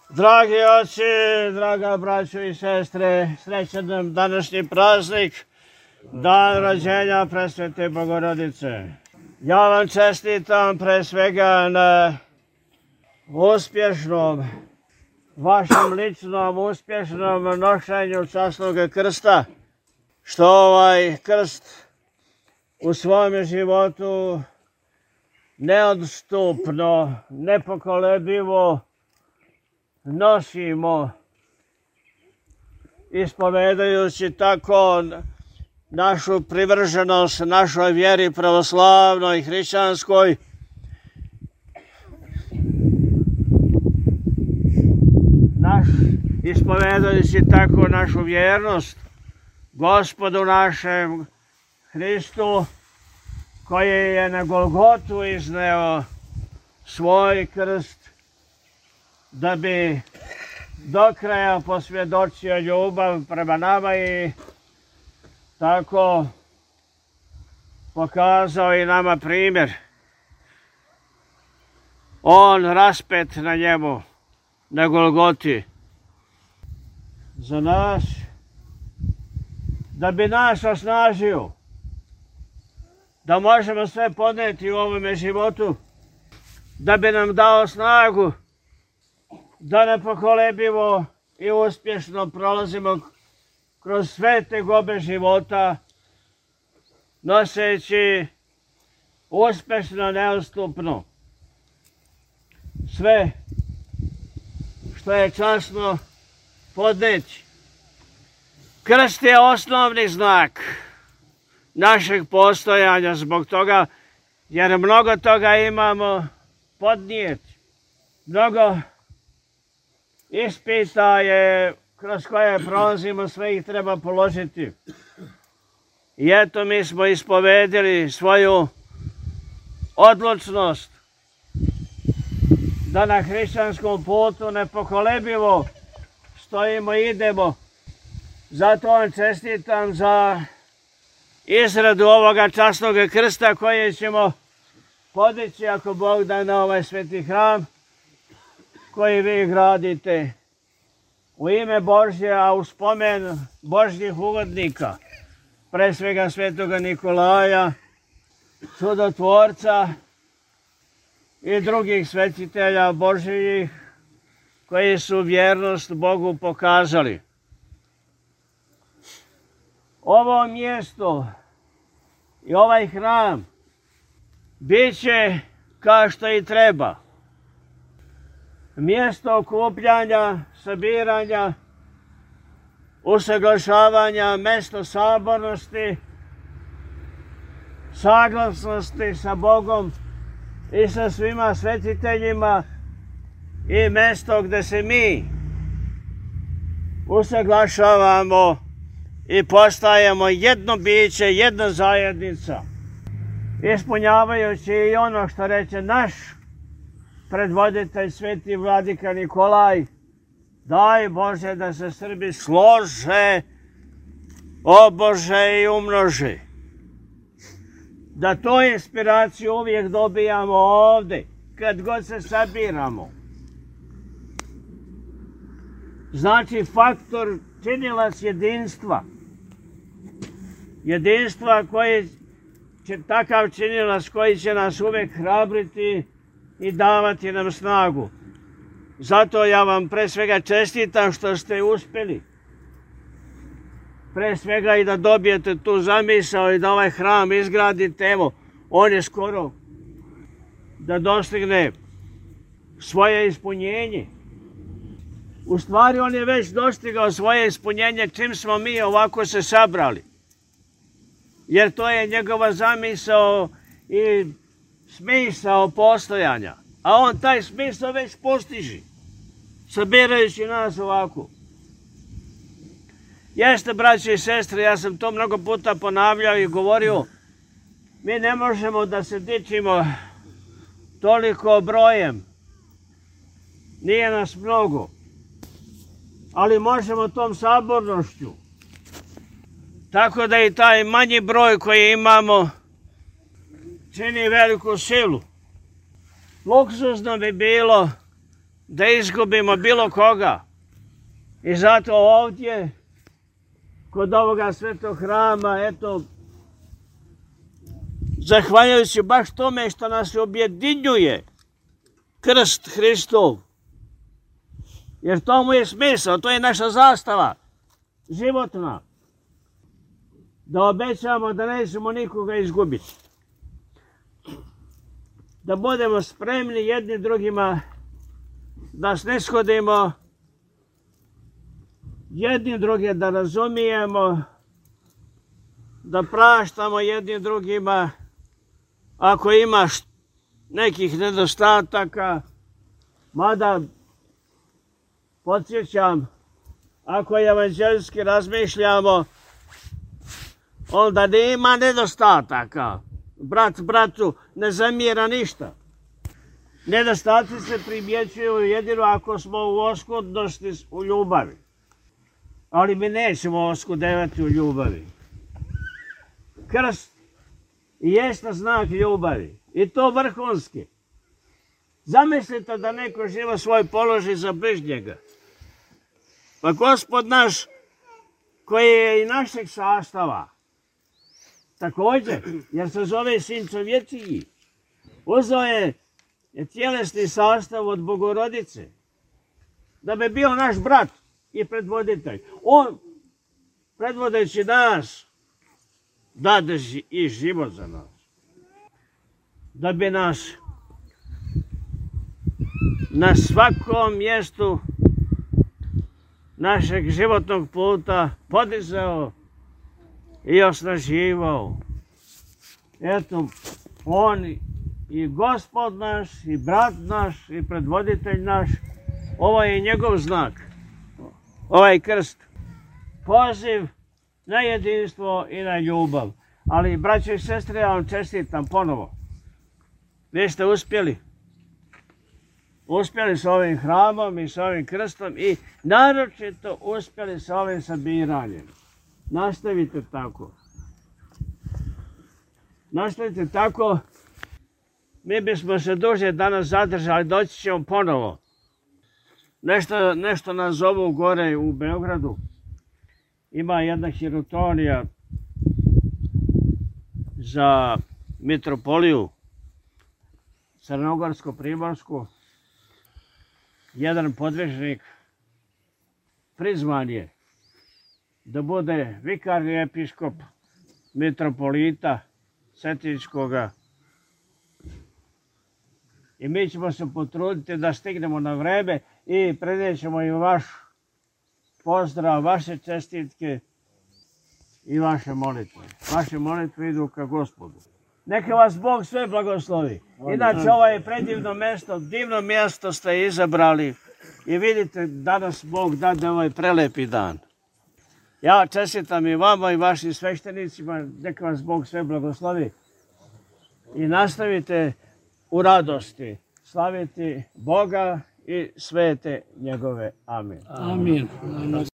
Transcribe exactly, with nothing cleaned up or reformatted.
Dragi oci, draga braćo i sestre, srećan nam današnji praznik, dan rođenja Presvete Bogorodice. Ja vam čestitam pre svega na uspješnom, vašem ličnom uspješnom nošenju časnog krsta, što ovaj krst u svom životu neodstupno, nepokolebivo nosimo, ispovedajući tako našu privrženost našoj vjeri pravoslavnoj, hrišćanskoj, naš, ispovedajući tako našu vjernost Gospodu našem Hristu, koji je na Golgotu izneo svoj krst da bi do kraja posvjedočio ljubav prema nama i tako pokazao i nama primjer. On raspet na njemu, na Golgoti, za nas, da bi nas osnažio, da možemo sve podnijeti u ovome životu, da bi nam dao snagu da nepokolebivo i uspješno prolazimo kroz sve tegobe života, noseći uspješno, neodstupno sve što je časno podneći. Krst je osnovni znak našeg postojanja, zbog toga jer mnogo toga imamo podnijeti. Mnogo ispita je kroz koje prolazimo, sve ih treba položiti. I eto, mi smo ispovedili svoju odlučnost da na hrišćanskom putu nepokolebivo stojimo i idemo. Zato vam čestitam za izradu ovoga časnog krsta koje ćemo podići, ako Bog da, na ovaj sveti hram koji vi gradite u ime Božje, a u spomen Božjih ugodnika, pre svega svetoga Nikolaja, čudotvorca i drugih svetitelja Božjih koji su vjernost Bogu pokazali. Ovo mjesto i ovaj hram bit će, kao što i treba, mjesto okupljanja, sabiranja, usaglašavanja, mjesto sabornosti, saglasnosti sa Bogom i sa svima svetiteljima i mjesto gdje se mi usaglašavamo i postajemo jedno biće, jedna zajednica, ispunjavajući i ono što reče naš predvoditelj sveti vladika Nikolaj: daj Bože da se Srbi slože, obože i umnože. Da tu inspiraciju uvijek dobijamo ovdje, kad god se sabiramo. Znači faktor, činilac jedinstva. Jedinstva koji će, takav činilac koji će nas uvijek hrabriti i davati nam snagu. Zato ja vam pre svega čestitam što ste uspjeli. Pre svega i da dobijete tu zamisao i da ovaj hram izgradite. Evo, on je skoro da dostigne svoje ispunjenje. U stvari on je već dostigao svoje ispunjenje čim smo mi ovako se sabrali. Jer to je njegova zamisao i smisao postojanja. A on taj smisao već postiže, sabirajući nas ovako. Jeste, braće i sestre, ja sam to mnogo puta ponavljao i govorio, mi ne možemo da se dičimo toliko brojem. Nije nas mnogo. Ali možemo tom sabornošću. Tako da i taj manji broj koji imamo čini veliku silu. Luksuzno bi bilo da izgubimo bilo koga. I zato ovdje, kod ovoga svetog hrama, eto, zahvaljujući baš tome što nas objedinjuje krst Hristov. Jer to mu je smisao, to je naša zastava, životna. Da obećamo da nećemo nikoga izgubiti. Da budemo spremni jedni drugima, da se ne shodimo, jedni druge da razumijemo, da praštamo jedni drugima, ako imaš nekih nedostataka, mada podsjećam, ako evanđelski razmišljamo, onda nema nedostataka. Brat bratu ne zamjera ništa. Nedostaci se primjećuju jedino ako smo u oskudnosti u ljubavi. Ali mi nećemo oskudevati u ljubavi. Krst jeste znak ljubavi. I to vrhunski. Zamislite da neko život svoj položi za bližnjega. Pa Gospod naš, koji je i našeg sastava, također, jer se zove Sin čovječiji, uzeo je tjelesni sastav od Bogorodice, da bi bio naš brat i predvoditelj. On, predvodeći nas, dade i život za nas. Da bi nas na svakom mjestu našeg životnog puta podizao i osnaživao. Eto, on i Gospod naš, i brat naš, i predvoditelj naš, ovo je njegov znak, ovaj krst. Poziv na jedinstvo i na ljubav. Ali, braće i sestre, ja vam čestitam ponovo. Vi ste uspjeli. Uspjeli sa ovim hramom i sa ovim krstom i naročito uspjeli sa ovim sabiranjem. Nastavite tako. Nastavite tako. Mi bismo se duže danas zadržali, doći ćemo ponovo. Nešto, nešto nas zovu gore u Beogradu. Ima jedna hirutonija za mitropoliju Crnogorsko-Primorsku. Jedan podvižnik prizvan je da bude vikarni episkop mitropolita Cetinskoga. I mi ćemo se potruditi da stignemo na vreme i prenijećemo i vaš pozdrav, vaše čestitke i vaše molitve. Vaše molitve idu ka Gospodu. Neka vas Bog sve blagoslovi. Inače, ovo je predivno mjesto, divno mjesto ste izabrali i vidite, danas Bog dade ovaj prelepi dan. Ja čestitam i vama i vašim sveštenicima, neka vas Bog sve blagoslovi i nastavite u radosti slaviti Boga i svete njegove. Amin. Amin.